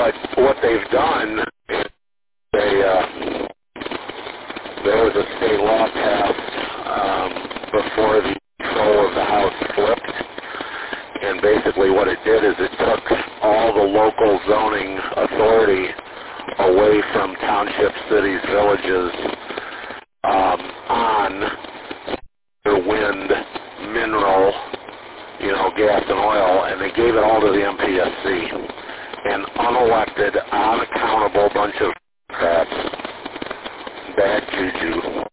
But what they've done is there was a state law passed before the control of the House flipped, and basically what it did is it took all the local zoning authority away from townships, cities, villages on the wind, mineral, gas and oil, and they gave it all to the MPSC. An unelected, unaccountable bunch of crap, bad juju.